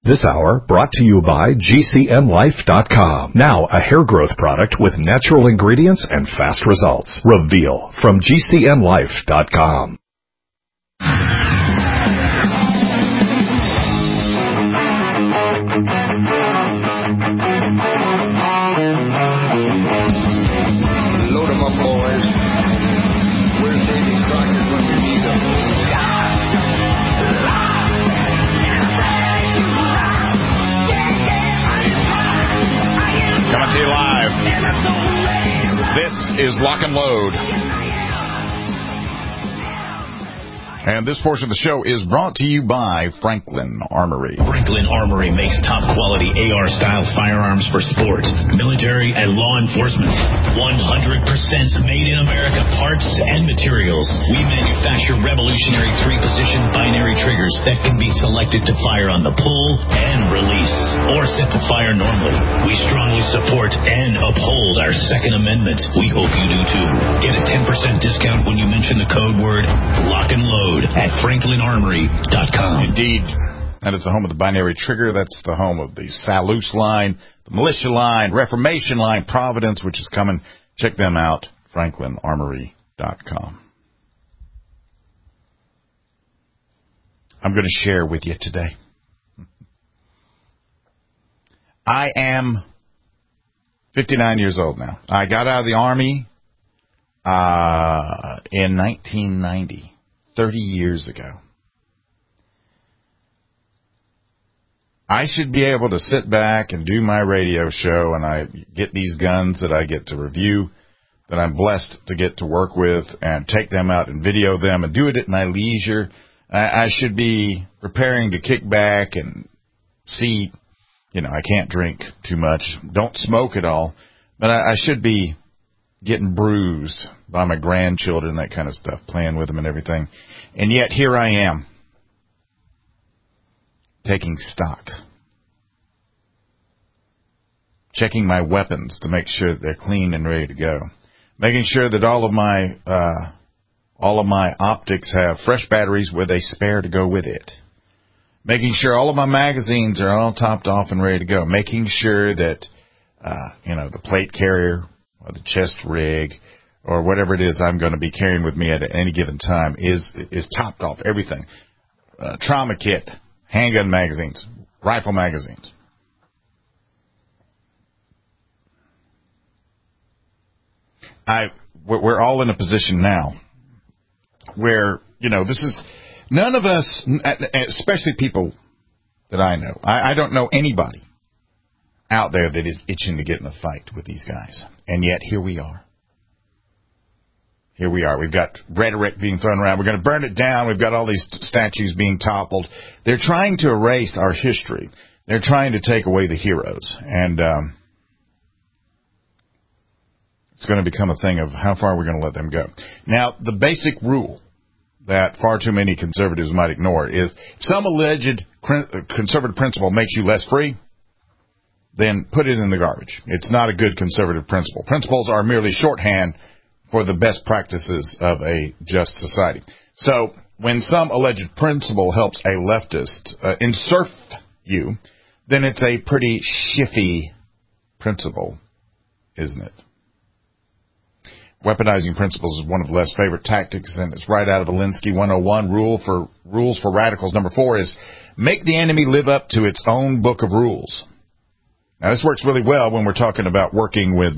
This hour brought to you by GCNLife.com. Now a hair growth product with natural ingredients and fast results. Reveal from GCNLife.com. Load 'em up, boys. Where's Davy Crockett when we need him? Coming to you live. This is Lock and Load. And this portion of the show is brought to you by Franklin Armory. Franklin Armory makes top-quality AR-style firearms for sport, military, and law enforcement. 100% made in America parts and materials. We manufacture revolutionary three-position binary triggers that can be selected to fire on the pull and release, or set to fire normally. We strongly support and uphold our Second Amendment. We hope you do too. Get a 10% discount when you mention the code word Lock and Load at FranklinArmory.com. Indeed. That is the home of the binary trigger. That's the home of the Salus line, the Militia line, Reformation line, Providence, which is coming. Check them out, FranklinArmory.com. I'm going to share with you today. I am 59 years old now. I got out of the Army in 1990. 30 years ago. I should be able to sit back and do my radio show, and I get these guns that I get to review, that I'm blessed to get to work with, and take them out and video them and do it at my leisure. I should be preparing to kick back and see, I can't drink too much, don't smoke at all, but I should be getting bruised by my grandchildren, that kind of stuff, playing with them and everything. And yet here I am, taking stock, checking my weapons to make sure that they're clean and ready to go, making sure that all of my optics have fresh batteries with a spare to go with it, making sure all of my magazines are all topped off and ready to go, making sure that the plate carrier or the chest rig or whatever it is I'm going to be carrying with me at any given time is topped off, everything. Trauma kit, handgun magazines, rifle magazines. We're all in a position now where, this is, none of us, especially people that I know, I don't know anybody out there that is itching to get in a fight with these guys. And yet, here we are. Here we are. We've got rhetoric being thrown around. We're going to burn it down. We've got all these statues being toppled. They're trying to erase our history. They're trying to take away the heroes. And it's going to become a thing of how far we're going to let them go. Now, the basic rule that far too many conservatives might ignore is if some alleged conservative principle makes you less free, then put it in the garbage. It's not a good conservative principle. Principles are merely shorthand for the best practices of a just society. So when some alleged principle helps a leftist insert you, then it's a pretty shiffy principle, isn't it? Weaponizing principles is one of the less favorite tactics, and it's right out of Alinsky 101. Rules for radicals. Number 4 is make the enemy live up to its own book of rules. Now, this works really well when we're talking about working with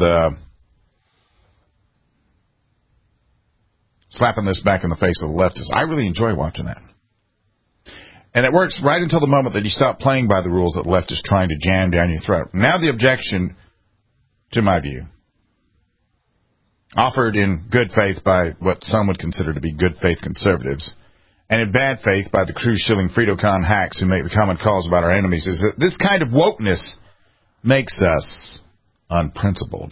slapping this back in the face of the leftists. I really enjoy watching that. And it works right until the moment that you stop playing by the rules that the left is trying to jam down your throat. Now the objection, to my view, offered in good faith by what some would consider to be good faith conservatives, and in bad faith by the cruise-shilling FreedoCon hacks who make the common calls about our enemies, is that this kind of wokeness makes us unprincipled.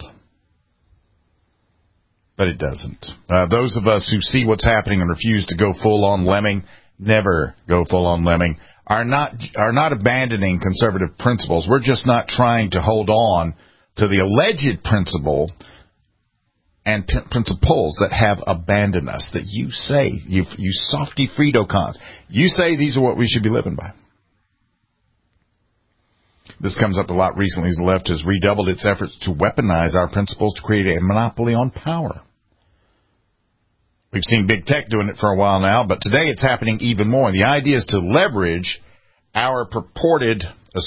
But it doesn't. Those of us who see what's happening and refuse to go full-on lemming, never go full-on lemming, are not abandoning conservative principles. We're just not trying to hold on to the alleged principle and principles that have abandoned us, that you say, you softy FreedoCons, you say these are what we should be living by. This comes up a lot recently as the left has redoubled its efforts to weaponize our principles to create a monopoly on power. We've seen big tech doing it for a while now, but today it's happening even more. The idea is to leverage our purported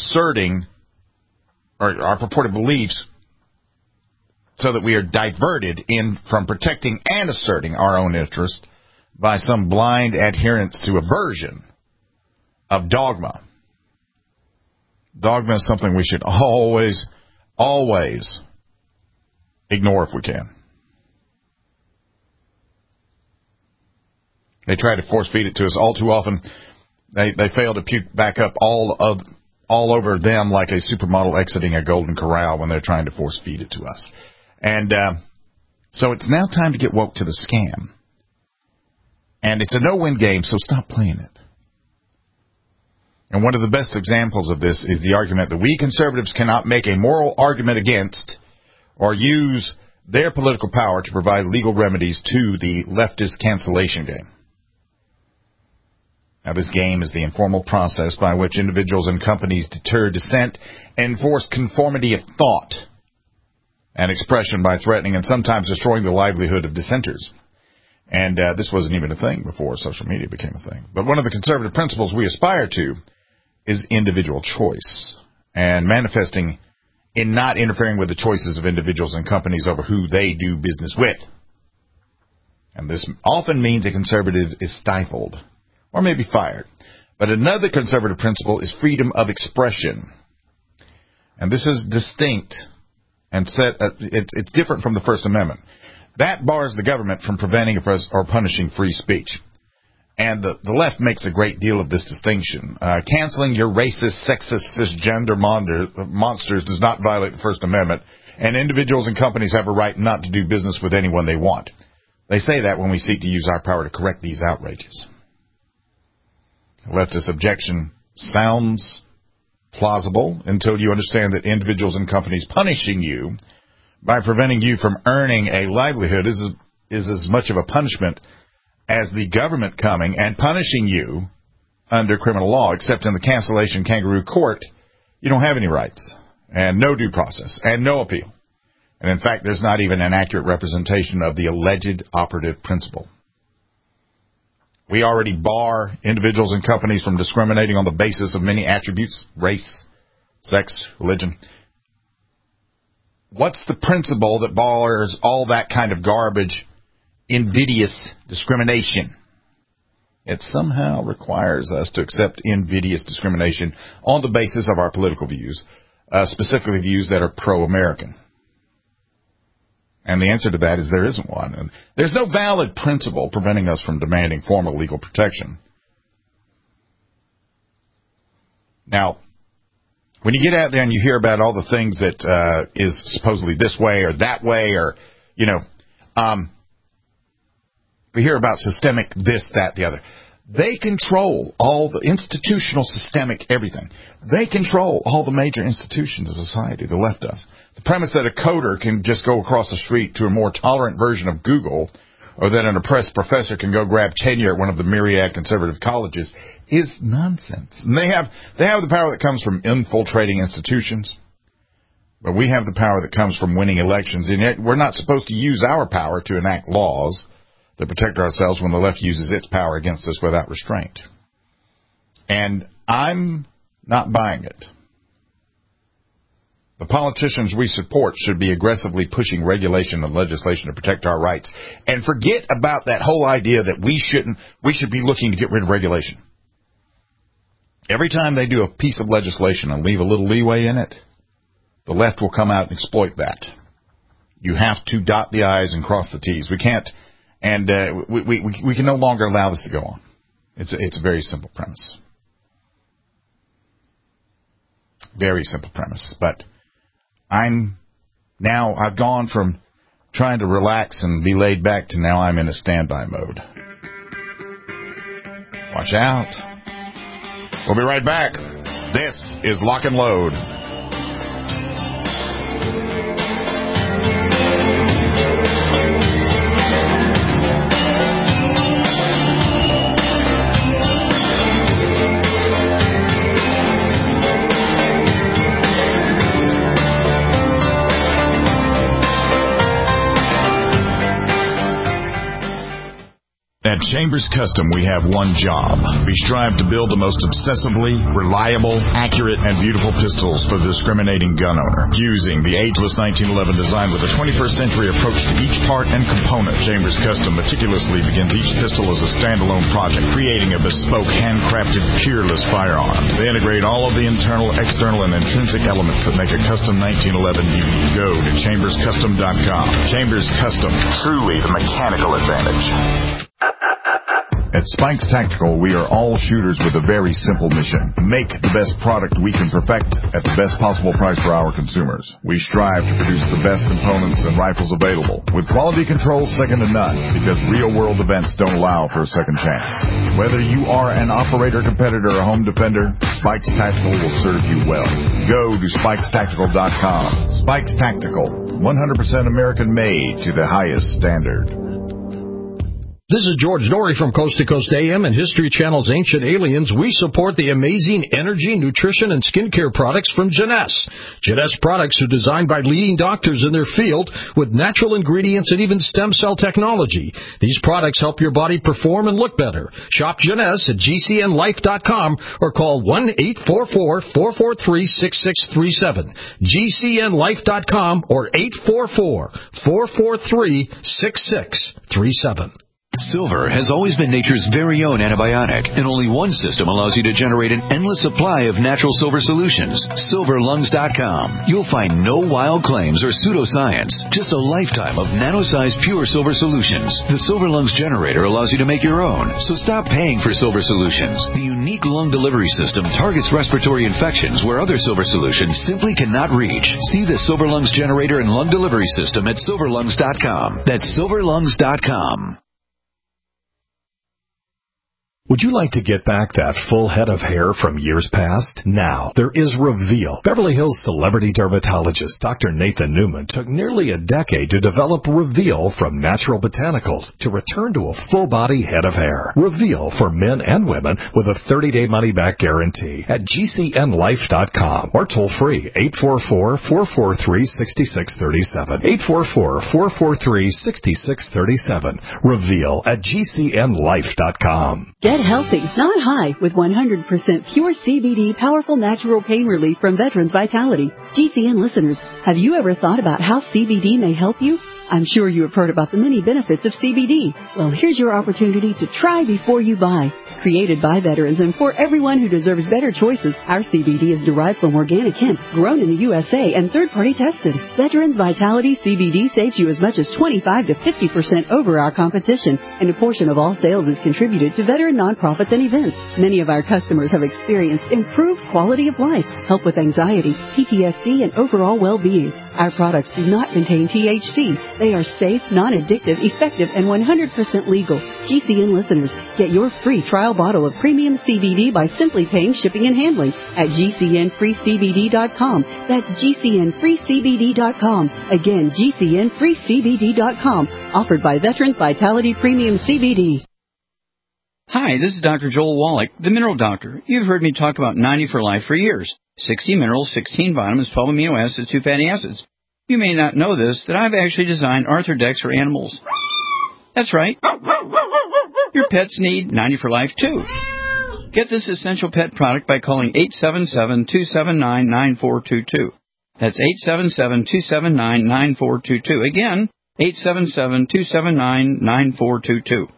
beliefs so that we are diverted from protecting and asserting our own interest by some blind adherence to a version of dogma. Dogma is something we should always ignore if we can. They try to force feed it to us all too often. They fail to puke back up all over them like a supermodel exiting a golden corral when they're trying to force feed it to us. And so it's now time to get woke to the scam. And it's a no-win game, so stop playing it. And one of the best examples of this is the argument that we conservatives cannot make a moral argument against or use their political power to provide legal remedies to the leftist cancellation game. Now, this game is the informal process by which individuals and companies deter dissent and enforce conformity of thought and expression by threatening and sometimes destroying the livelihood of dissenters. And this wasn't even a thing before social media became a thing. But one of the conservative principles we aspire to is individual choice and manifesting in not interfering with the choices of individuals and companies over who they do business with. And this often means a conservative is stifled or maybe fired. But another conservative principle is freedom of expression. And this is distinct and it's different from the First Amendment. That bars the government from preventing or punishing free speech. And the left makes a great deal of this distinction. Canceling your racist, sexist, cisgender monsters does not violate the First Amendment, and individuals and companies have a right not to do business with anyone they want. They say that when we seek to use our power to correct these outrages. Leftist objection sounds plausible until you understand that individuals and companies punishing you by preventing you from earning a livelihood is as much of a punishment as the government coming and punishing you under criminal law, except in the cancellation kangaroo court, you don't have any rights and no due process and no appeal. And in fact, there's not even an accurate representation of the alleged operative principle. We already bar individuals and companies from discriminating on the basis of many attributes, race, sex, religion. What's the principle that bars all that kind of garbage, invidious discrimination? It somehow requires us to accept invidious discrimination on the basis of our political views, specifically views that are pro-American. And the answer to that is there isn't one. And there's no valid principle preventing us from demanding formal legal protection. Now, when you get out there and you hear about all the things that is supposedly this way or that way, or, we hear about systemic this, that, the other. They control all the institutional, systemic, everything. They control all the major institutions of society. The left does. The premise that a coder can just go across the street to a more tolerant version of Google, or that an oppressed professor can go grab tenure at one of the myriad conservative colleges, is nonsense. And they have the power that comes from infiltrating institutions, but we have the power that comes from winning elections. And yet we're not supposed to use our power to enact laws to protect ourselves when the left uses its power against us without restraint. And I'm not buying it. The politicians we support should be aggressively pushing regulation and legislation to protect our rights. And forget about that whole idea that we should be looking to get rid of regulation. Every time they do a piece of legislation and leave a little leeway in it, the left will come out and exploit that. You have to dot the I's and cross the T's. We can't. And we can no longer allow this to go on. It's a very simple premise. Very simple premise. But I've gone from trying to relax and be laid back to now I'm in a standby mode. Watch out. We'll be right back. This is Lock and Load. Chambers Custom, we have one job. We strive to build the most obsessively, reliable, accurate, and beautiful pistols for the discriminating gun owner. Using the ageless 1911 design with a 21st century approach to each part and component, Chambers Custom meticulously begins each pistol as a standalone project, creating a bespoke, handcrafted, peerless firearm. They integrate all of the internal, external, and intrinsic elements that make a custom 1911 BB. Go to chamberscustom.com. Chambers Custom, truly the mechanical advantage. At Spikes Tactical, we are all shooters with a very simple mission. Make the best product we can perfect at the best possible price for our consumers. We strive to produce the best components and rifles available, with quality control second to none, because real-world events don't allow for a second chance. Whether you are an operator, competitor, or home defender, Spikes Tactical will serve you well. Go to spikestactical.com. Spikes Tactical, 100% American-made to the highest standard. This is George Norrie from Coast to Coast AM and History Channel's Ancient Aliens. We support the amazing energy, nutrition, and skincare products from Jeunesse. Jeunesse products are designed by leading doctors in their field with natural ingredients and even stem cell technology. These products help your body perform and look better. Shop Jeunesse at GCNlife.com or call 1-844-443-6637. GCNlife.com or 844-443-6637. Silver has always been nature's very own antibiotic, and only one system allows you to generate an endless supply of natural silver solutions. SilverLungs.com. You'll find no wild claims or pseudoscience, just a lifetime of nano-sized pure silver solutions. The Silver Lungs generator allows you to make your own, so stop paying for silver solutions. The unique lung delivery system targets respiratory infections where other silver solutions simply cannot reach. See the Silver Lungs generator and lung delivery system at SilverLungs.com. That's SilverLungs.com. Would you like to get back that full head of hair from years past? Now, there is Reveal. Beverly Hills celebrity dermatologist Dr. Nathan Newman took nearly a decade to develop Reveal from natural botanicals to return to a full-body head of hair. Reveal for men and women with a 30-day money-back guarantee at GCNlife.com or toll-free 844-443-6637. 844-443-6637. Reveal at GCNlife.com. Get healthy, not high, with 100% pure CBD powerful natural pain relief from Veterans Vitality. GCN listeners, have you ever thought about how CBD may help you? I'm sure you have heard about the many benefits of CBD. Well, here's your opportunity to try before you buy. Created by veterans and for everyone who deserves better choices, our CBD is derived from organic hemp, grown in the USA, and third-party tested. Veterans Vitality CBD saves you as much as 25 to 50% over our competition, and a portion of all sales is contributed to veteran nonprofits and events. Many of our customers have experienced improved quality of life, help with anxiety, PTSD, and overall well-being. Our products do not contain THC. They are safe, non-addictive, effective, and 100% legal. GCN listeners, get your free trial bottle of premium CBD by simply paying shipping and handling at GCNFreeCBD.com. That's GCNFreeCBD.com. Again, GCNFreeCBD.com. Offered by Veterans Vitality Premium CBD. Hi, this is Dr. Joel Wallach, the Mineral Doctor. You've heard me talk about 90 for Life for years. 60 minerals, 16 vitamins, 12 amino acids, 2 fatty acids. You may not know this, that I've actually designed Arthrodex for animals. That's right. Your pets need 90 for Life, too. Get this essential pet product by calling 877-279-9422. That's 877-279-9422. Again, 877-279-9422.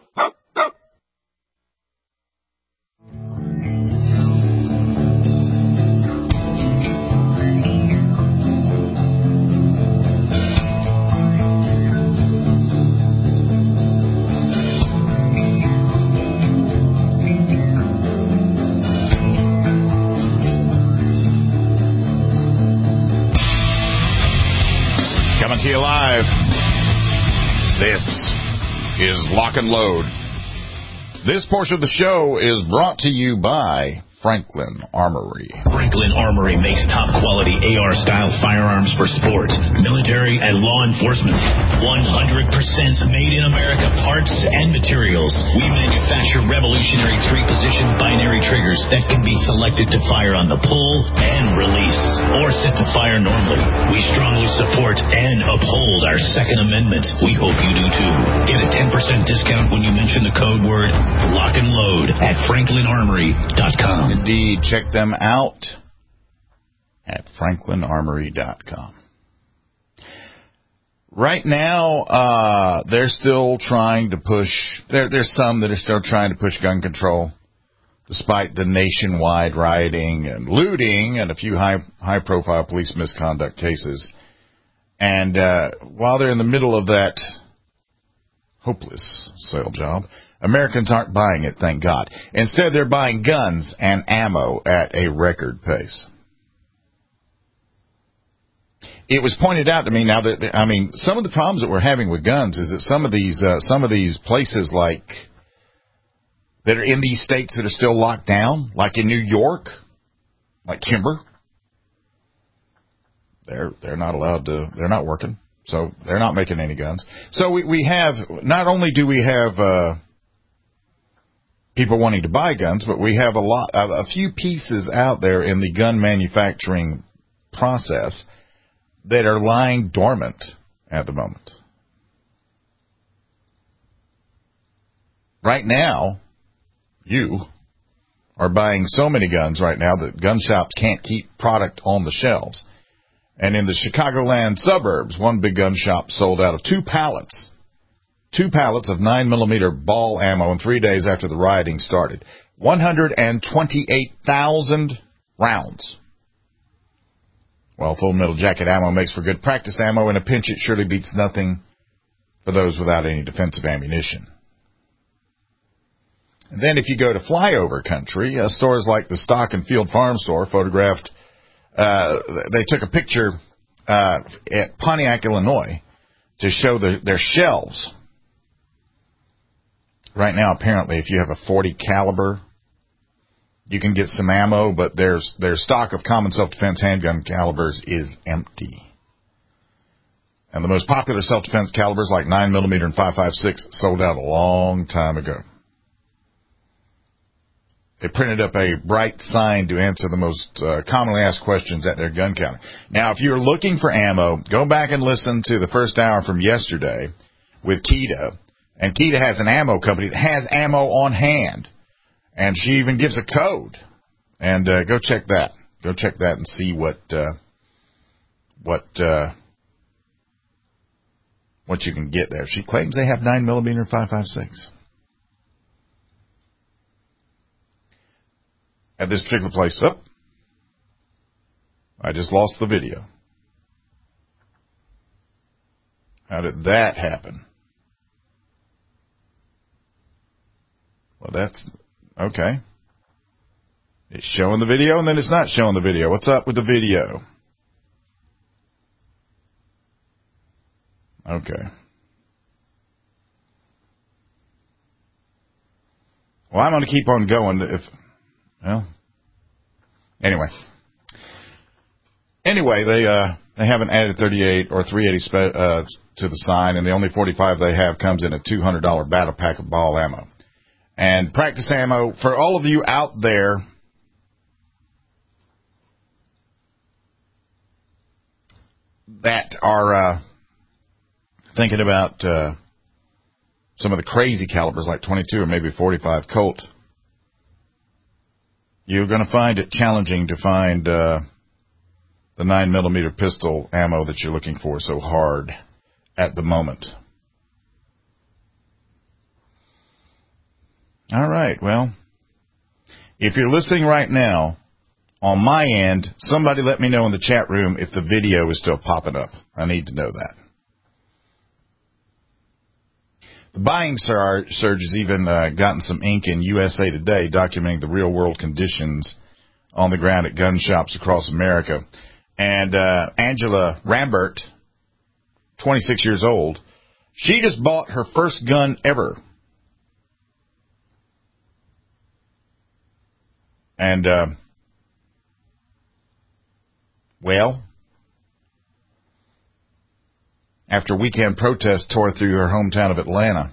To you live. This is Lock and Load. This portion of the show is brought to you by Franklin Armory. Franklin Armory makes top-quality AR-style firearms for sport, military, and law enforcement. 100% made in America parts and materials. We manufacture revolutionary 3-position binary triggers that can be selected to fire on the pull and release, or set to fire normally. We strongly support and uphold our Second Amendment. We hope you do too. Get a 10% discount when you mention the code word Lock and Load at FranklinArmory.com. Indeed, check them out at FranklinArmory.com. Right now, they're still trying to push. There's some that are still trying to push gun control, despite the nationwide rioting and looting and a few high-profile police misconduct cases. And while they're in the middle of that hopeless sale job, Americans aren't buying it, thank God. Instead, they're buying guns and ammo at a record pace. It was pointed out to me now that, some of the problems that we're having with guns is that some of these places like that are in these states that are still locked down, like in New York, like Kimber, they're not allowed to, they're not working, so they're not making any guns. So we have, not only do we have people wanting to buy guns, but we have a few pieces out there in the gun manufacturing process that are lying dormant at the moment. Right now, you are buying so many guns right now that gun shops can't keep product on the shelves. And in the Chicagoland suburbs, one big gun shop sold out of 2 pallets of 9mm ball ammo in 3 days after the rioting started. 128,000 rounds. Well, full metal jacket ammo makes for good practice ammo. In a pinch, it surely beats nothing for those without any defensive ammunition. And then if you go to flyover country, stores like the Stock and Field Farm Store photographed, they took a picture at Pontiac, Illinois, to show their shelves. Right now, apparently, if you have a .40 caliber, you can get some ammo, but their stock of common self-defense handgun calibers is empty. And the most popular self-defense calibers like 9mm and 5.56 sold out a long time ago. They printed up a bright sign to answer the most commonly asked questions at their gun counter. Now, if you're looking for ammo, go back and listen to the first hour from yesterday with Keita. And Keita has an ammo company that has ammo on hand. And she even gives a code. And go check that. Go check that and see what you can get there. She claims they have 9mm and 5.56. At this particular place. Oh, I just lost the video. How did that happen? Well, that's okay. It's showing the video, and then it's not showing the video. What's up with the video? Okay. Well, I'm going to keep on going. Anyway, they haven't added 38 or 380 to the sign, and the only 45 they have comes in a $200 battle pack of ball ammo. And practice ammo, for all of you out there that are thinking about some of the crazy calibers like 22 or maybe 45 Colt, you're going to find it challenging to find the 9mm pistol ammo that you're looking for so hard at the moment. All right, well, if you're listening right now, on my end, somebody let me know in the chat room if the video is still popping up. I need to know that. The buying surge has even gotten some ink in USA Today, documenting the real-world conditions on the ground at gun shops across America. And Angela Rambert, 26 years old, she just bought her first gun ever. And, well, after weekend protests tore through her hometown of Atlanta,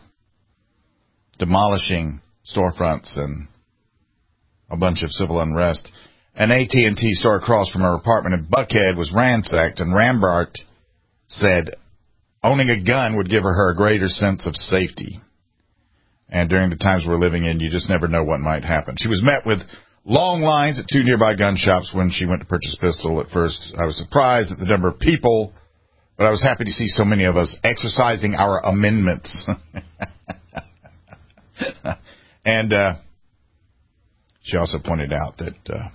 demolishing storefronts and a bunch of civil unrest, An AT&T store across from her apartment in Buckhead was ransacked, and Rambart said owning a gun would give her a greater sense of safety. And during the times we're living in, you just never know what might happen. She was met with long lines at 2 nearby gun shops when she went to purchase a pistol. At first, I was surprised at the number of people, but I was happy to see so many of us exercising our amendments. And she also pointed out that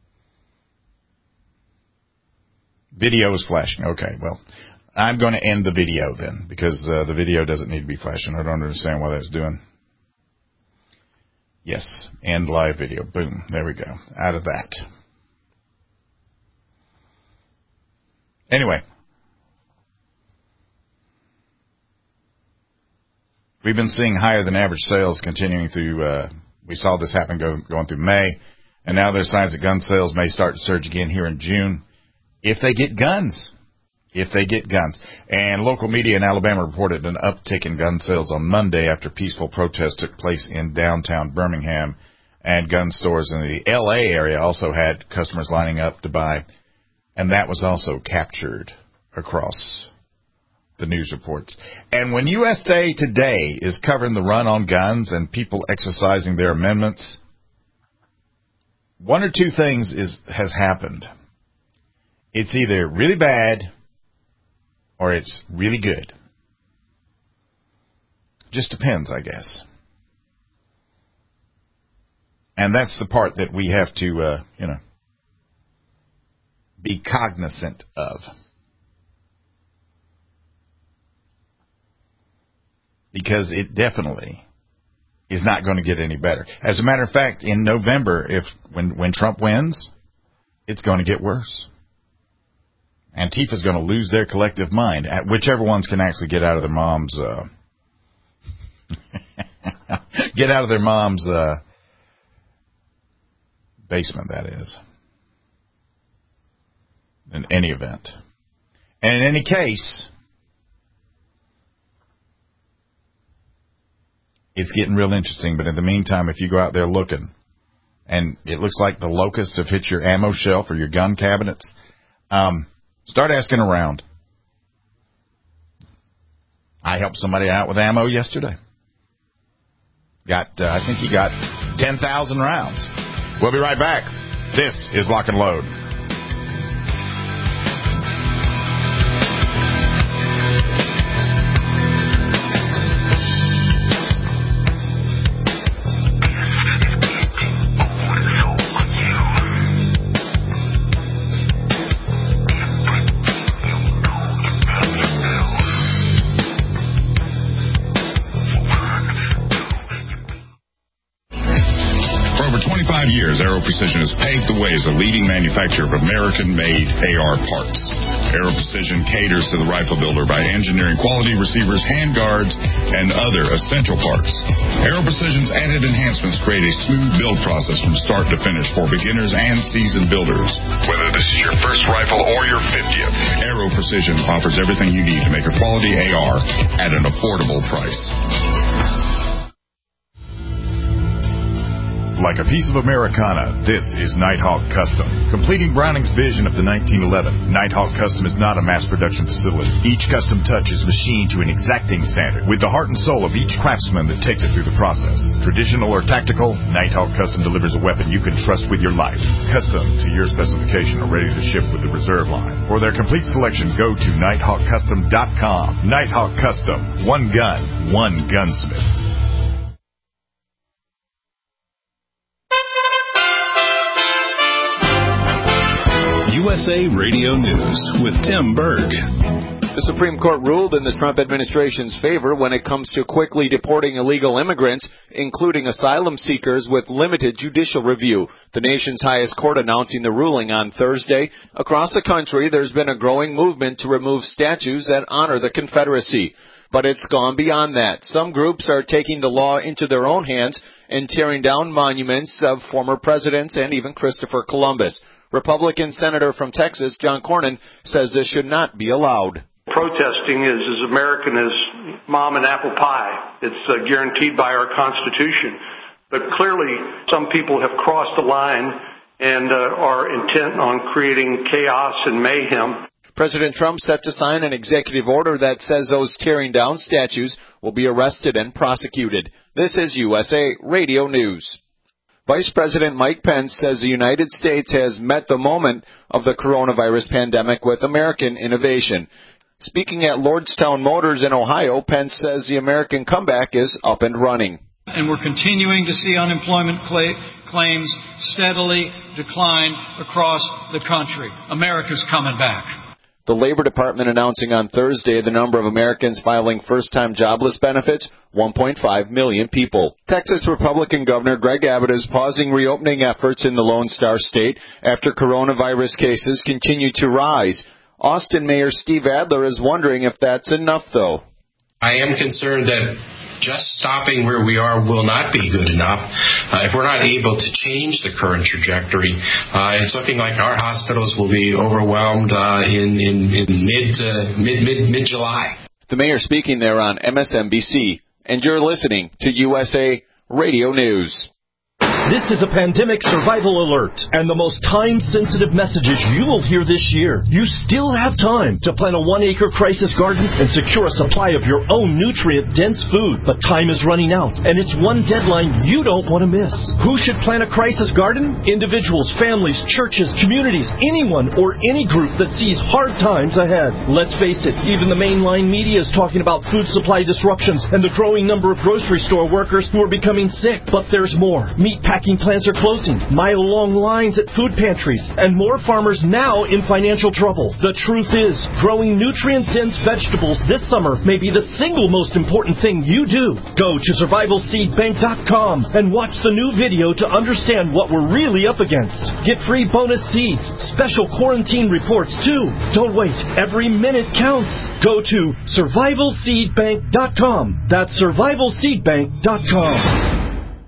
video is flashing. Okay, well, I'm going to end the video then, because the video doesn't need to be flashing. I don't understand why that's doing. Yes, end live video. Boom. There we go. Out of that. Anyway. We've been seeing higher than average sales continuing through, we saw this happen going through May, and now there's signs that gun sales may start to surge again here in June if they get guns. If they get guns. And local media in Alabama reported an uptick in gun sales on Monday after peaceful protests took place in downtown Birmingham, and gun stores in the L.A. area also had customers lining up to buy, and that was also captured across the news reports. And when USA Today is covering the run on guns and people exercising their amendments, one or two things has happened. It's either really bad or it's really good. Just depends, I guess. And that's the part that we have to, be cognizant of. Because it definitely is not going to get any better. As a matter of fact, in November, when Trump wins, it's going to get worse. Antifa's going to lose their collective mind, whichever ones can actually get out of their mom's basement, that is. In any event. And in any case, it's getting real interesting, but in the meantime, if you go out there looking, and it looks like the locusts have hit your ammo shelf or your gun cabinets, start asking around. I helped somebody out with ammo yesterday. I think he got 10,000 rounds. We'll be right back. This is Lock and Load. Years, Aero Precision has paved the way as a leading manufacturer of American-made AR parts. Aero Precision caters to the rifle builder by engineering quality receivers, handguards, and other essential parts. Aero Precision's added enhancements create a smooth build process from start to finish for beginners and seasoned builders. Whether this is your first rifle or your 50th, Aero Precision offers everything you need to make a quality AR at an affordable price. Like a piece of Americana, this is Nighthawk Custom. Completing Browning's vision of the 1911, Nighthawk Custom is not a mass production facility. Each custom touch is machined to an exacting standard, with the heart and soul of each craftsman that takes it through the process. Traditional or tactical, Nighthawk Custom delivers a weapon you can trust with your life. Custom to your specification or ready to ship with the reserve line. For their complete selection, go to NighthawkCustom.com. Nighthawk Custom. One gun, one gunsmith. USA Radio News with Tim Berg. The Supreme Court ruled in the Trump administration's favor when it comes to quickly deporting illegal immigrants, including asylum seekers with limited judicial review. The nation's highest court announcing the ruling on Thursday. Across the country, there's been a growing movement to remove statues that honor the Confederacy. But it's gone beyond that. Some groups are taking the law into their own hands and tearing down monuments of former presidents and even Christopher Columbus. Republican Senator from Texas, John Cornyn, says this should not be allowed. Protesting is as American as mom and apple pie. It's guaranteed by our Constitution. But clearly, some people have crossed the line and are intent on creating chaos and mayhem. President Trump set to sign an executive order that says those tearing down statues will be arrested and prosecuted. This is USA Radio News. Vice President Mike Pence says the United States has met the moment of the coronavirus pandemic with American innovation. Speaking at Lordstown Motors in Ohio, Pence says the American comeback is up and running. And we're continuing to see unemployment claims steadily decline across the country. America's coming back. The Labor Department announcing on Thursday the number of Americans filing first-time jobless benefits, 1.5 million people. Texas Republican Governor Greg Abbott is pausing reopening efforts in the Lone Star State after coronavirus cases continue to rise. Austin Mayor Steve Adler is wondering if that's enough, though. I am concerned that just stopping where we are will not be good enough. If we're not able to change the current trajectory, it's looking like our hospitals will be overwhelmed in mid-July. The mayor speaking there on MSNBC, and you're listening to USA Radio News. This is a pandemic survival alert and the most time-sensitive messages you will hear this year. You still have time to plant a 1-acre crisis garden and secure a supply of your own nutrient-dense food. But time is running out, and it's one deadline you don't want to miss. Who should plant a crisis garden? Individuals, families, churches, communities, anyone or any group that sees hard times ahead. Let's face it, even the mainline media is talking about food supply disruptions and the growing number of grocery store workers who are becoming sick. But there's more. Meatpacking plants are closing, mile-long lines at food pantries, and more farmers now in financial trouble. The truth is, growing nutrient-dense vegetables this summer may be the single most important thing you do. Go to survivalseedbank.com and watch the new video to understand what we're really up against. Get free bonus seeds, special quarantine reports too. Don't wait. Every minute counts. Go to survivalseedbank.com. That's survivalseedbank.com.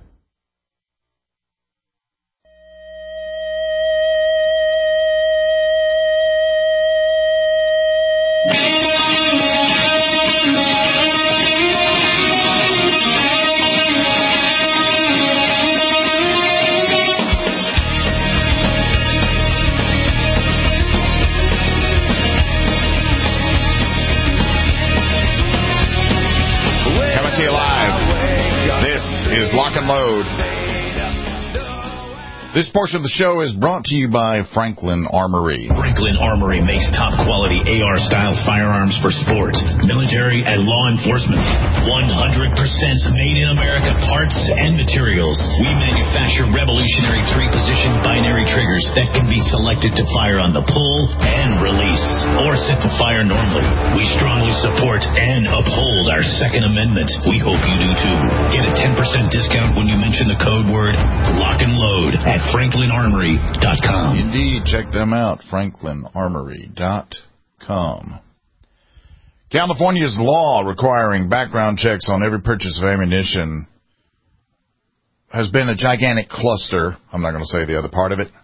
This portion of the show is brought to you by Franklin Armory. Franklin Armory makes top-quality AR-style firearms for sports, military, and law enforcement. 100% made-in-America parts and materials. We manufacture revolutionary 3-position binary triggers that can be selected to fire on the pull and release, or set to fire normally. We strongly support and uphold our Second Amendment. We hope you do too. Get a 10% discount when you mention the code word Lock and Load at FranklinArmory.com. Indeed, check them out, FranklinArmory.com. California's law requiring background checks on every purchase of ammunition has been a gigantic cluster. I'm not going to say the other part of it.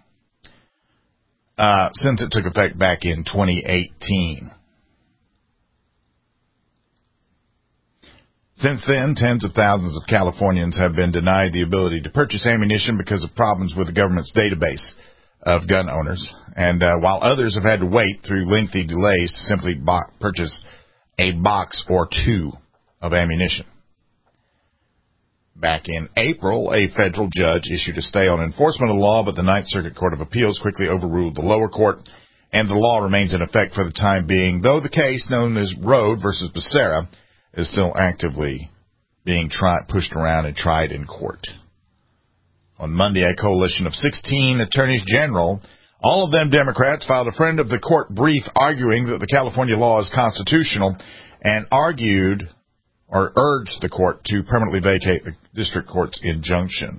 Since it took effect back in 2018. Since then, tens of thousands of Californians have been denied the ability to purchase ammunition because of problems with the government's database of gun owners, and while others have had to wait through lengthy delays to simply purchase a box or two of ammunition. Back in April, a federal judge issued a stay on enforcement of the law, but the Ninth Circuit Court of Appeals quickly overruled the lower court, and the law remains in effect for the time being, though the case known as Rode versus Becerra is still actively being pushed around and tried in court. On Monday, a coalition of 16 attorneys general, all of them Democrats, filed a friend of the court brief arguing that the California law is constitutional and urged the court to permanently vacate the district court's injunction.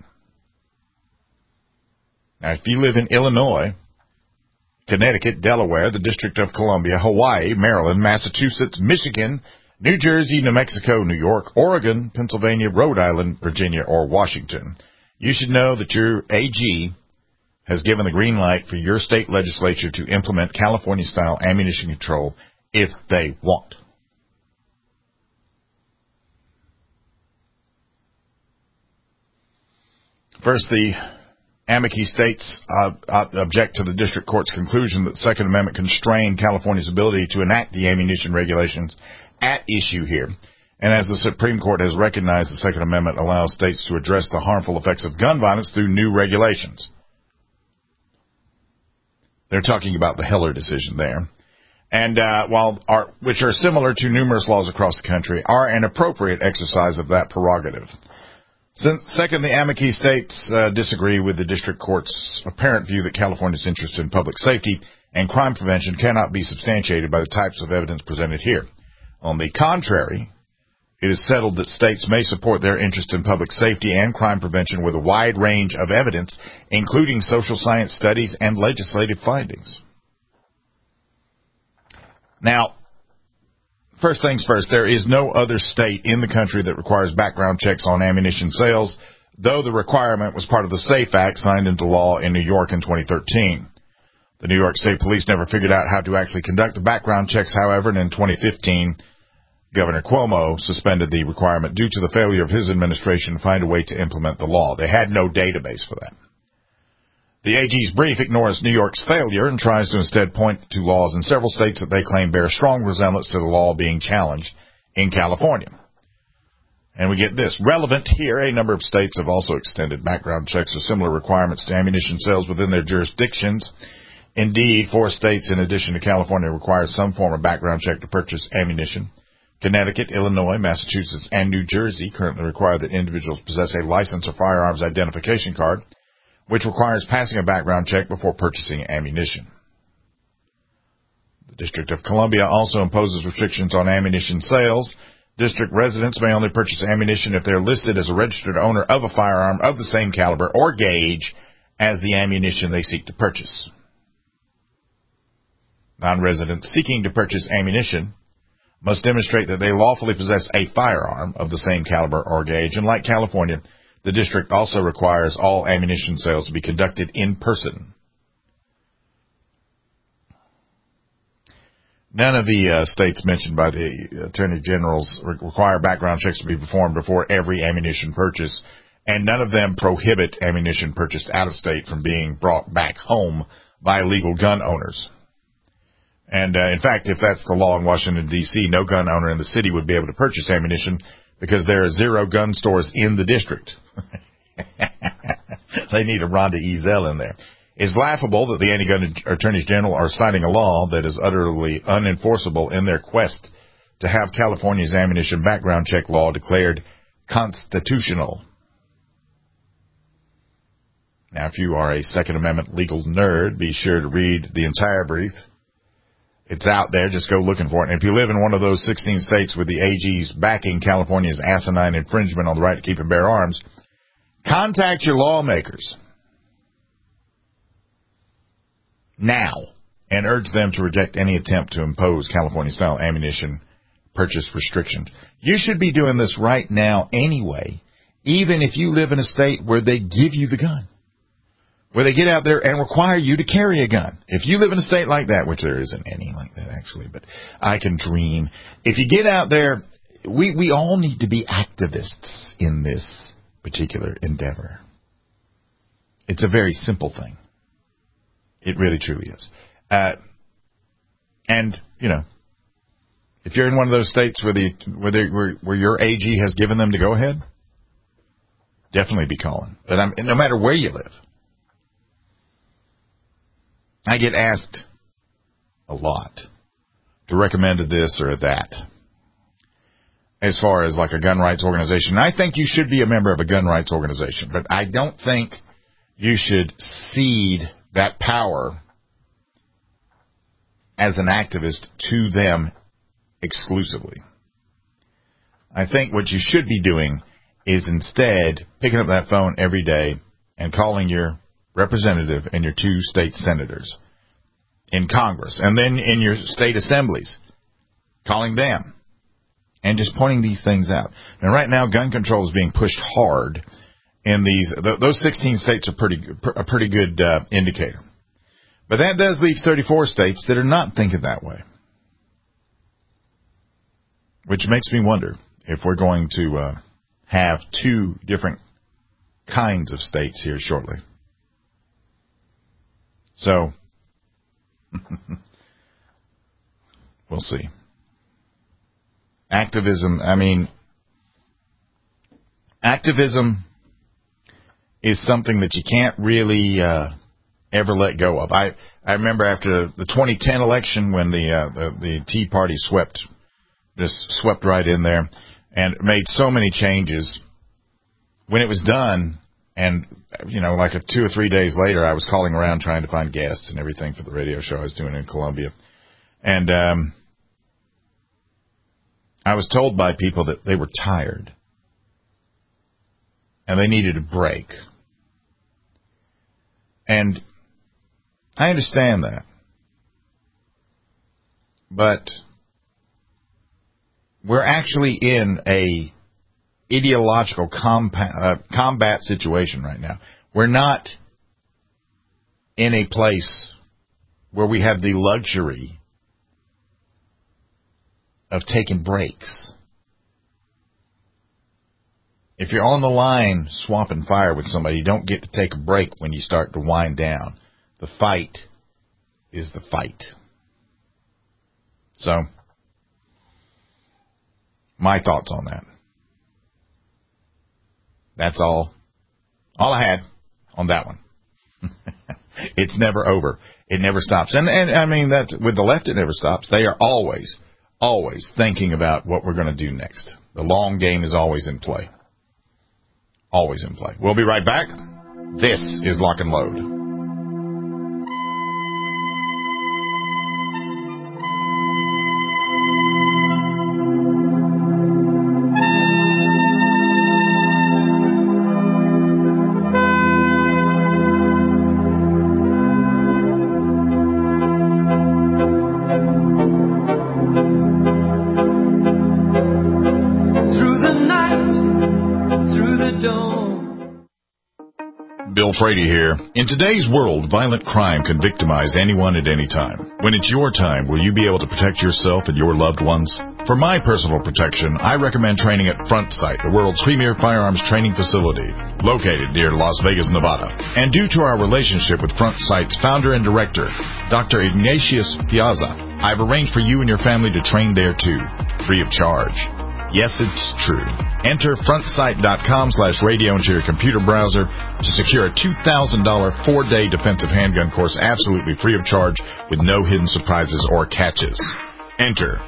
Now, if you live in Illinois, Connecticut, Delaware, the District of Columbia, Hawaii, Maryland, Massachusetts, Michigan, New Jersey, New Mexico, New York, Oregon, Pennsylvania, Rhode Island, Virginia, or Washington, you should know that your AG has given the green light for your state legislature to implement California-style ammunition control if they want. First, the Amici states object to the district court's conclusion that the Second Amendment constrained California's ability to enact the ammunition regulations at issue here. And as the Supreme Court has recognized, the Second Amendment allows states to address the harmful effects of gun violence through new regulations. They're talking about the Heller decision there. And which are similar to numerous laws across the country, are an appropriate exercise of that prerogative. Second, the amici states disagree with the district court's apparent view that California's interest in public safety and crime prevention cannot be substantiated by the types of evidence presented here. On the contrary, it is settled that states may support their interest in public safety and crime prevention with a wide range of evidence, including social science studies and legislative findings. Now, first things first, there is no other state in the country that requires background checks on ammunition sales, though the requirement was part of the SAFE Act signed into law in New York in 2013. The New York State Police never figured out how to actually conduct the background checks, however, and in 2015, Governor Cuomo suspended the requirement due to the failure of his administration to find a way to implement the law. They had no database for that. The AG's brief ignores New York's failure and tries to instead point to laws in several states that they claim bear strong resemblance to the law being challenged in California. And we get this. Relevant here, a number of states have also extended background checks or similar requirements to ammunition sales within their jurisdictions. Indeed, 4 states, in addition to California, require some form of background check to purchase ammunition. Connecticut, Illinois, Massachusetts, and New Jersey currently require that individuals possess a license or firearms identification card, which requires passing a background check before purchasing ammunition. The District of Columbia also imposes restrictions on ammunition sales. District residents may only purchase ammunition if they're listed as a registered owner of a firearm of the same caliber or gauge as the ammunition they seek to purchase. Non-residents seeking to purchase ammunition must demonstrate that they lawfully possess a firearm of the same caliber or gauge, and like California, the district also requires all ammunition sales to be conducted in person. None of the states mentioned by the Attorney Generals require background checks to be performed before every ammunition purchase, and none of them prohibit ammunition purchased out of state from being brought back home by legal gun owners. And, in fact, if that's the law in Washington, D.C., no gun owner in the city would be able to purchase ammunition because there are 0 gun stores in the district. They need a Rhonda Ezel in there. It's laughable that the anti-gun attorneys general are citing a law that is utterly unenforceable in their quest to have California's ammunition background check law declared constitutional. Now, if you are a Second Amendment legal nerd, be sure to read the entire brief. It's out there. Just go looking for it. And if you live in one of those 16 states with the AGs backing California's asinine infringement on the right to keep and bear arms, contact your lawmakers now and urge them to reject any attempt to impose California-style ammunition purchase restrictions. You should be doing this right now anyway, even if you live in a state where they give you the gun, where they get out there and require you to carry a gun. If you live in a state like that, which there isn't any like that actually, but I can dream. If you get out there, we all need to be activists in this particular endeavor. It's a very simple thing. It really, truly is. And, you know, if you're in one of those states where your AG has given them to go ahead, definitely be calling. But no matter where you live, I get asked a lot to recommend this or that as far as like a gun rights organization. I think you should be a member of a gun rights organization, but I don't think you should cede that power as an activist to them exclusively. I think what you should be doing is instead picking up that phone every day and calling your representative and your 2 state senators in Congress and then in your state assemblies, calling them and just pointing these things out. Now, right now, gun control is being pushed hard in those 16 states are a pretty good indicator. But that does leave 34 states that are not thinking that way, which makes me wonder if we're going to have 2 different kinds of states here shortly. So, we'll see. Activism is something that you can't really ever let go of. I remember after the 2010 election when the Tea Party swept right in there and made so many changes. When it was done, and like 2 or 3 days later, I was calling around trying to find guests and everything for the radio show I was doing in Columbia, and I was told by people that they were tired and they needed a break. And I understand that. But we're actually in a ideological combat situation right now. We're not in a place where we have the luxury of taking breaks. If you're on the line swapping fire with somebody, you don't get to take a break when you start to wind down. The fight is the fight. So, my thoughts on that. That's all I had on that one. It's never over. It never stops. And I mean, that's, with the left, it never stops. They are always thinking about what we're going to do next. The long game is always in play. Always in play. We'll be right back. This is Lock and Load. Bill Frady here. In today's world, violent crime can victimize anyone at any time. When it's your time, will you be able to protect yourself and your loved ones? For my personal protection, I recommend training at Front Sight, the world's premier firearms training facility, located near Las Vegas, Nevada. And due to our relationship with Front Sight's founder and director, Dr. Ignatius Piazza, I've arranged for you and your family to train there too, free of charge. Yes, it's true. Enter frontsight.com/radio into your computer browser to secure a $2,000 4-day defensive handgun course absolutely free of charge with no hidden surprises or catches. Enter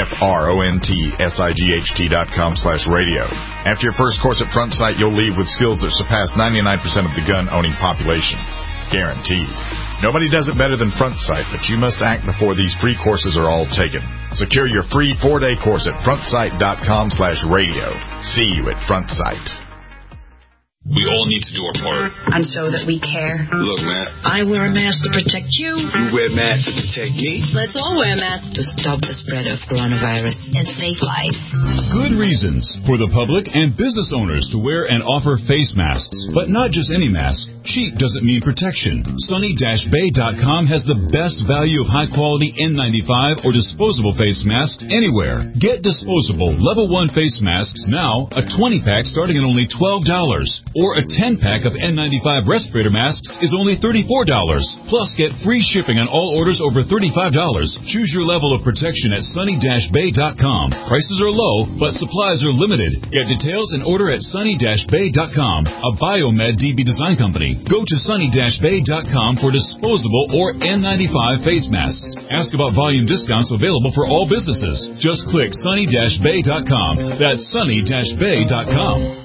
frontsight.com/radio. After your first course at Front Sight, you'll leave with skills that surpass 99% of the gun-owning population. Guaranteed. Nobody does it better than Front Sight, but you must act before these free courses are all taken. Secure your free 4-day course at frontsight.com/radio. See you at Front Sight. We all need to do our part. And show that we care. Look, man. I wear a mask to protect you. You wear masks to protect me. Let's all wear masks to stop the spread of coronavirus and save lives. Good reasons for the public and business owners to wear and offer face masks. But not just any mask. Cheap doesn't mean protection. Sunny-Bay.com has the best value of high-quality N95 or disposable face masks anywhere. Get disposable Level 1 face masks now, a 20-pack starting at only $12. Or a 10-pack of N95 respirator masks is only $34. Plus, get free shipping on all orders over $35. Choose your level of protection at sunny-bay.com. Prices are low, but supplies are limited. Get details and order at sunny-bay.com, a Biomed DB design company. Go to sunny-bay.com for disposable or N95 face masks. Ask about volume discounts available for all businesses. Just click sunny-bay.com. That's sunny-bay.com.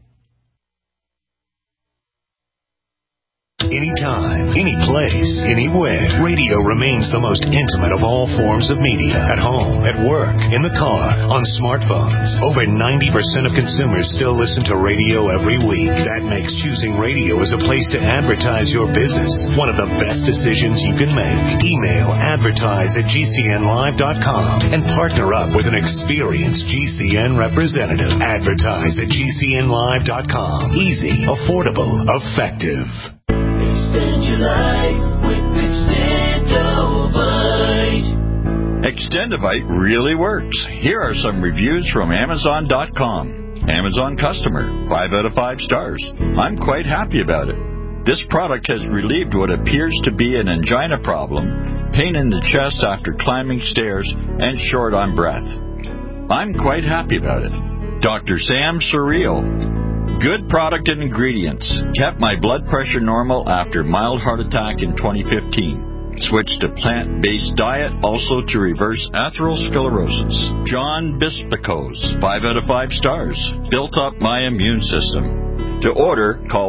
Anytime, any place, anywhere. Radio remains the most intimate of all forms of media. At home, at work, in the car, on smartphones. Over 90% of consumers still listen to radio every week. That makes choosing radio as a place to advertise your business one of the best decisions you can make. Email advertise@gcnlive.com and partner up with an experienced GCN representative. Advertise at gcnlive.com. Easy, affordable, effective. Extend your life with Extendovite. Extendovite really works. Here are some reviews from Amazon.com. Amazon customer, 5 out of 5 stars. I'm quite happy about it. This product has relieved what appears to be an angina problem, pain in the chest after climbing stairs, and short on breath. I'm quite happy about it. Dr. Sam Surreal. Good product and ingredients. Kept my blood pressure normal after mild heart attack in 2015. Switched to plant-based diet, also to reverse atherosclerosis. John Bispicos, 5 out of 5 stars. Built up my immune system. To order, call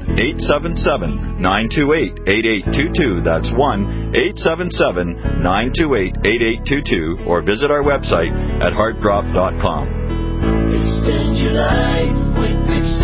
1-877-928-8822. That's 1-877-928-8822. Or visit our website at heartdrop.com. Extend your life with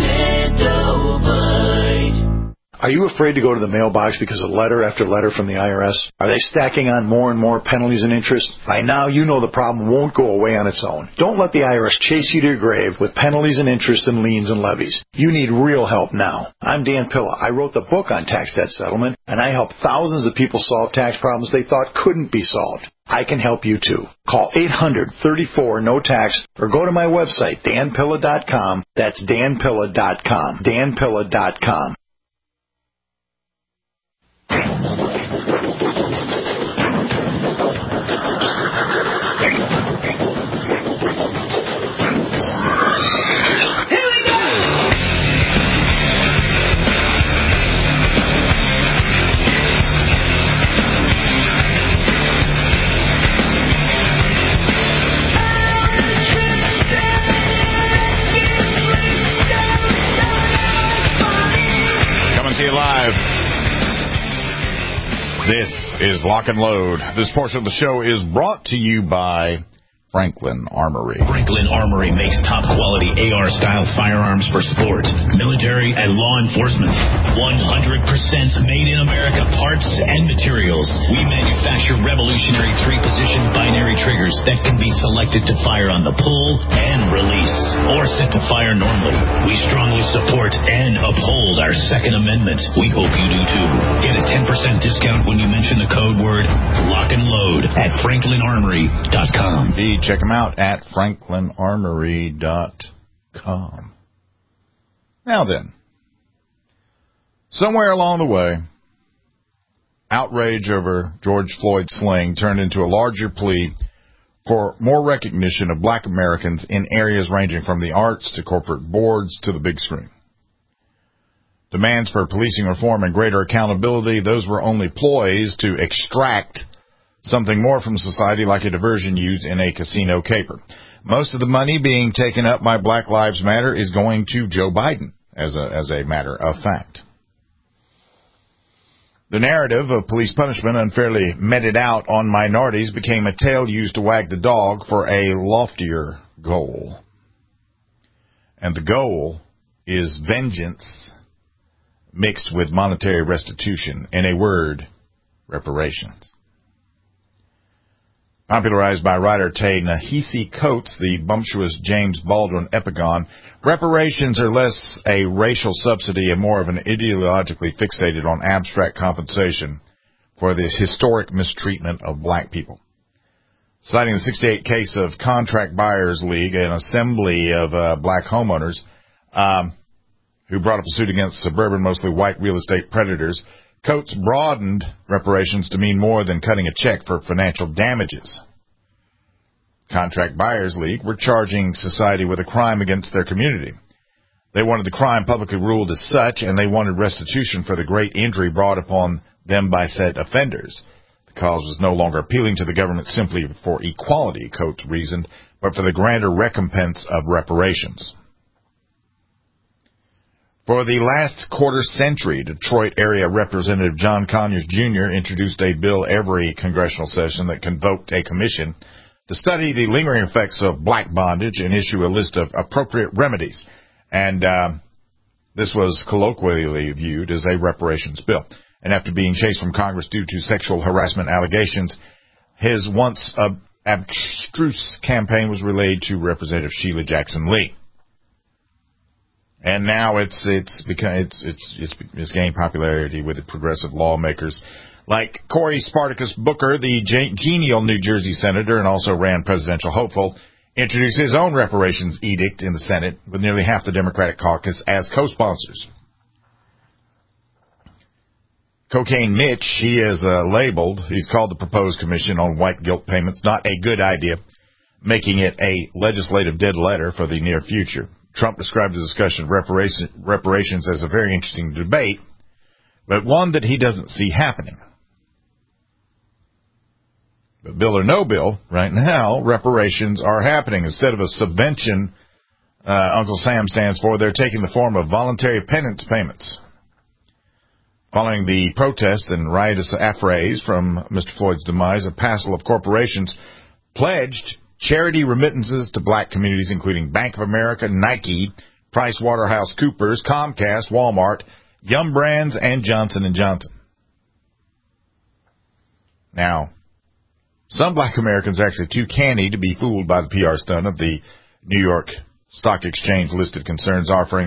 Extendovite. Are you afraid to go to the mailbox because of letter after letter from the IRS? Are they stacking on more and more penalties and interest? By now, you know the problem won't go away on its own. Don't let the IRS chase you to your grave with penalties and interest and liens and levies. You need real help now. I'm Dan Pilla. I wrote the book on tax debt settlement, and I help thousands of people solve tax problems they thought couldn't be solved. I can help you too. Call 800-34-NO-TAX or go to my website, danpilla.com. That's danpilla.com. danpilla.com. Coming to you live. This is Lock and Load. This portion of the show is brought to you by Franklin Armory. Franklin Armory makes top-quality AR-style firearms for sport, military, and law enforcement. 100% made in America parts and materials. We manufacture revolutionary 3-position binary triggers that can be selected to fire on the pull and release, or set to fire normally. We strongly support and uphold our Second Amendment. We hope you do too. Get a 10% discount when you mention the code word Lock and Load at franklinarmory.com. Check them out at franklinarmory.com. Now then, somewhere along the way, outrage over George Floyd's slaying turned into a larger plea for more recognition of black Americans in areas ranging from the arts to corporate boards to the big screen. Demands for policing reform and greater accountability, those were only ploys to extract something more from society, like a diversion used in a casino caper. Most of the money being taken up by Black Lives Matter is going to Joe Biden, as a matter of fact. The narrative of police punishment unfairly meted out on minorities became a tail used to wag the dog for a loftier goal. And the goal is vengeance mixed with monetary restitution. In a word, reparations. Popularized by writer Ta-Nehisi Coates, the bumptious James Baldwin epigon, reparations are less a racial subsidy and more of an ideologically fixated on abstract compensation for this historic mistreatment of black people. Citing the 68 case of Contract Buyers League, an assembly of black homeowners who brought up a suit against suburban, mostly white real estate predators, Coates broadened reparations to mean more than cutting a check for financial damages. Contract Buyers League were charging society with a crime against their community. They wanted the crime publicly ruled as such, and they wanted restitution for the great injury brought upon them by said offenders. The cause was no longer appealing to the government simply for equality, Coates reasoned, but for the grander recompense of reparations. For the last quarter century, Detroit area Representative John Conyers, Jr. introduced a bill every congressional session that convoked a commission to study the lingering effects of black bondage and issue a list of appropriate remedies. And this was colloquially viewed as a reparations bill. And after being chased from Congress due to sexual harassment allegations, his once abstruse campaign was relayed to Representative Sheila Jackson Lee. And now it's gained popularity with the progressive lawmakers like Cory Spartacus Booker, the genial New Jersey senator and also ran presidential hopeful, introduced his own reparations edict in the Senate with nearly half the Democratic caucus as co-sponsors. Cocaine Mitch, he is labeled. He's called the proposed commission on white guilt payments not a good idea, making it a legislative dead letter for the near future. Trump described the discussion of reparations as a very interesting debate, but one that he doesn't see happening. But bill or no bill, right now, reparations are happening. Instead of a subvention, Uncle Sam stands for, they're taking the form of voluntary penance payments. Following the protests and riotous affrays from Mr. Floyd's demise, a passel of corporations pledged charity remittances to black communities, including Bank of America, Nike, PricewaterhouseCoopers, Comcast, Walmart, Yum Brands, and Johnson & Johnson. Now, some black Americans are actually too canny to be fooled by the PR stunt of the New York Stock Exchange listed concerns offering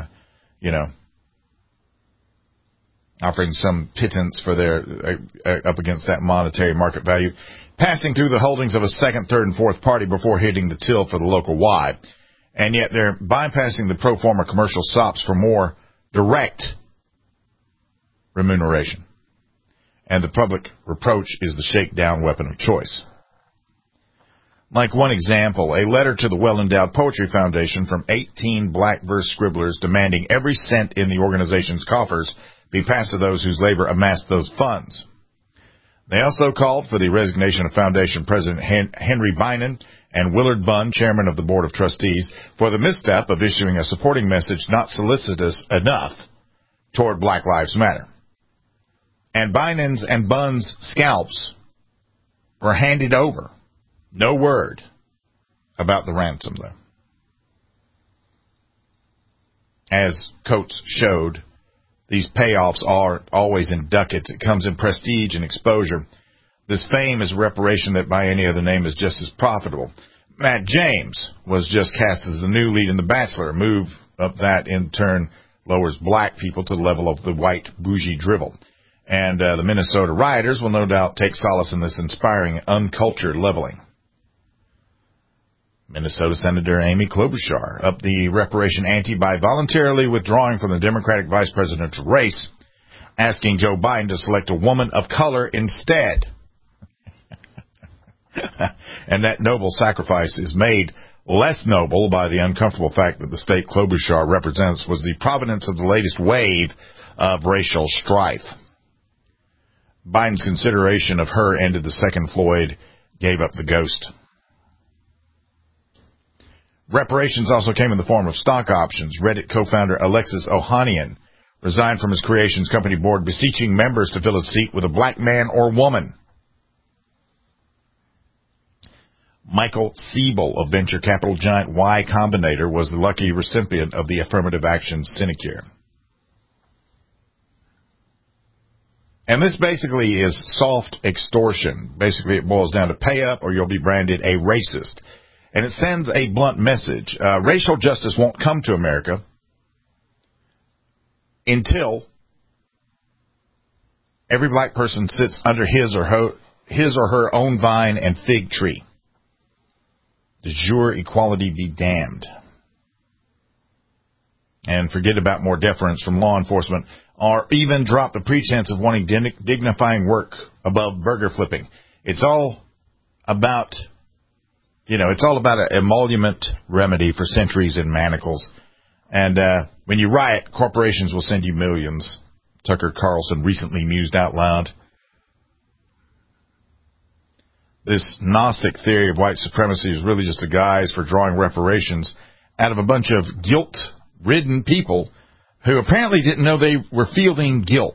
offering some pittance for their up against that monetary market value, passing through the holdings of a second, third, and fourth party before hitting the till for the local Y. And yet they're bypassing the pro forma commercial SOPs for more direct remuneration. And the public reproach is the shakedown weapon of choice. Like one example, a letter to the Well-Endowed Poetry Foundation from 18 black verse scribblers demanding every cent in the organization's coffers be passed to those whose labor amassed those funds. They also called for the resignation of Foundation President Henry Bynum and Willard Bunn, chairman of the Board of Trustees, for the misstep of issuing a supporting message not solicitous enough toward Black Lives Matter. And Bynum's and Bunn's scalps were handed over. No word about the ransom, though. As Coates showed, these payoffs are always in ducats. It comes in prestige and exposure. This fame is a reparation that by any other name is just as profitable. Matt James was just cast as the new lead in The Bachelor. A move of that, in turn, lowers black people to the level of the white bougie drivel. And the Minnesota rioters will no doubt take solace in this inspiring, uncultured leveling. Minnesota Senator Amy Klobuchar upped the reparation ante by voluntarily withdrawing from the Democratic vice presidential race, asking Joe Biden to select a woman of color instead. And that noble sacrifice is made less noble by the uncomfortable fact that the state Klobuchar represents was the provenance of the latest wave of racial strife. Biden's consideration of her ended the second Floyd gave up the ghost. Reparations also came in the form of stock options. Reddit co-founder Alexis Ohanian resigned from his Creations company board, beseeching members to fill a seat with a black man or woman. Michael Siebel of venture capital giant Y Combinator was the lucky recipient of the affirmative action sinecure. And this basically is soft extortion. Basically, it boils down to pay up or you'll be branded a racist. And it sends a blunt message. Racial justice won't come to America until every black person sits under his or her own vine and fig tree. De jure equality be damned. And forget about more deference from law enforcement, or even drop the pretense of wanting dignifying work above burger flipping. It's all about, it's all about an emolument remedy for centuries in manacles. And when you riot, corporations will send you millions. Tucker Carlson recently mused out loud. This Gnostic theory of white supremacy is really just a guise for drawing reparations out of a bunch of guilt-ridden people who apparently didn't know they were feeling guilt.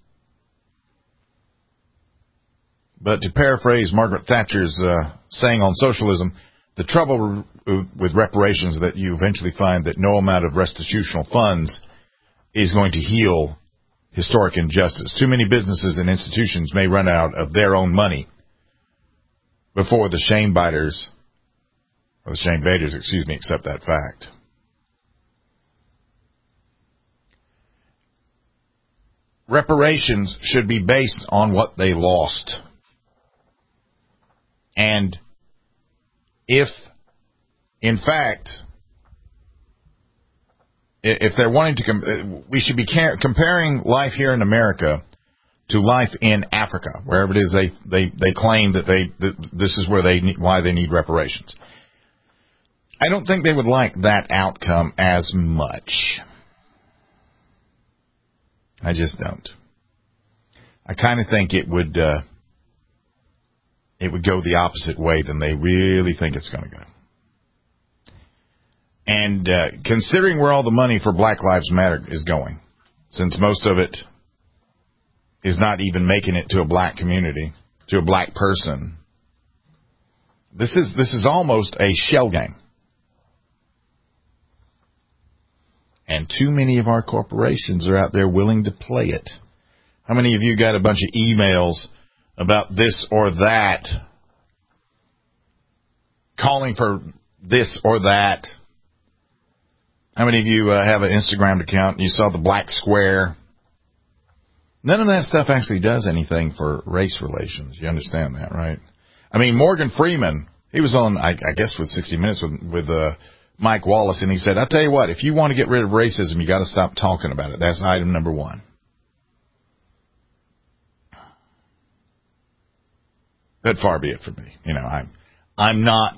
But to paraphrase Margaret Thatcher's saying on socialism, the trouble with reparations is that you eventually find that no amount of restitutional funds is going to heal historic injustice. Too many businesses and institutions may run out of their own money before the shame baiters accept that fact. Reparations should be based on what they lost. And if, in fact, if they're wanting to, we should be comparing life here in America to life in Africa, wherever it is they claim that this is where why they need reparations. I don't think they would like that outcome as much. I just don't. I kind of think it would go the opposite way than they really think it's going to go. And considering where all the money for Black Lives Matter is going, since most of it is not even making it to a black community, to a black person, this is almost a shell game. And too many of our corporations are out there willing to play it. How many of you got a bunch of emails about this or that, calling for this or that? How many of you have an Instagram account and you saw the black square? None of that stuff actually does anything for race relations. You understand that, right? I mean, Morgan Freeman, he was on, I guess, with 60 Minutes with Mike Wallace, and he said, I'll tell you what, if you want to get rid of racism, you got to stop talking about it. That's item number one. But far be it from me. You know, I'm not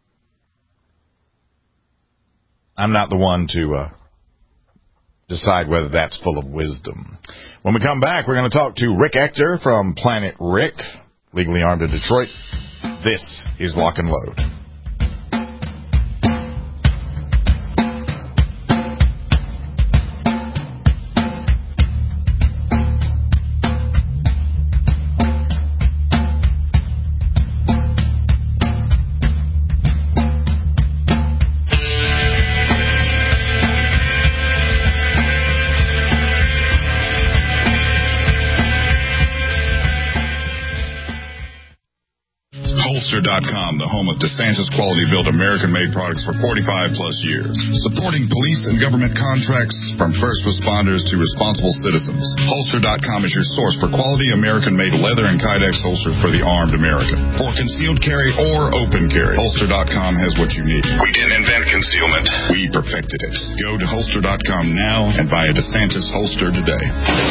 the one to decide whether that's full of wisdom. When we come back, we're going to talk to Rick Ector from Planet Rick, legally armed in Detroit. This is Lock and Load. Holster.com, the home of DeSantis quality-built American-made products for 45-plus years. Supporting police and government contracts from first responders to responsible citizens. Holster.com is your source for quality American-made leather and Kydex holsters for the armed American. For concealed carry or open carry, Holster.com has what you need. We didn't invent concealment. We perfected it. Go to Holster.com now and buy a DeSantis holster today.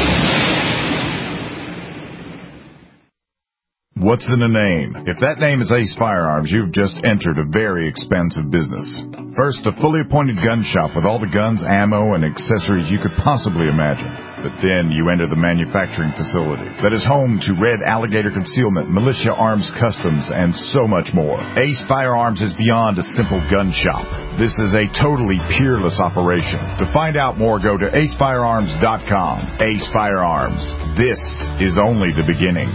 What's in a name? If that name is Ace Firearms, you've just entered a very expensive business. First, a fully appointed gun shop with all the guns, ammo, and accessories you could possibly imagine. But then you enter the manufacturing facility that is home to Red Alligator Concealment, Militia Arms Customs, and so much more. Ace Firearms is beyond a simple gun shop. This is a totally peerless operation. To find out more, go to acefirearms.com. Ace Firearms. This is only the beginning.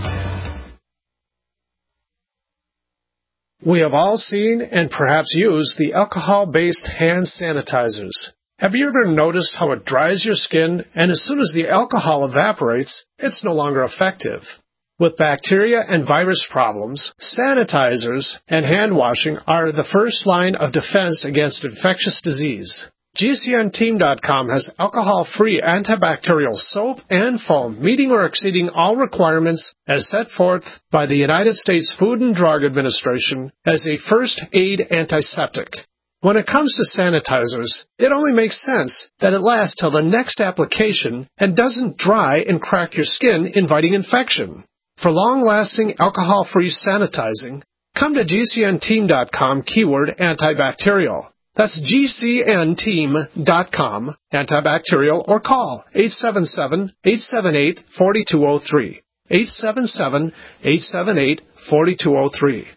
We have all seen and perhaps used the alcohol-based hand sanitizers. Have you ever noticed how it dries your skin, and as soon as the alcohol evaporates, it's no longer effective? With bacteria and virus problems, sanitizers and hand washing are the first line of defense against infectious disease. GCNteam.com has alcohol-free antibacterial soap and foam meeting or exceeding all requirements as set forth by the United States Food and Drug Administration as a first aid antiseptic. When it comes to sanitizers, it only makes sense that it lasts till the next application and doesn't dry and crack your skin, inviting infection. For long-lasting alcohol-free sanitizing, come to GCNteam.com keyword antibacterial. That's GCNteam.com, antibacterial, or call 877-878-4203. 877-878-4203.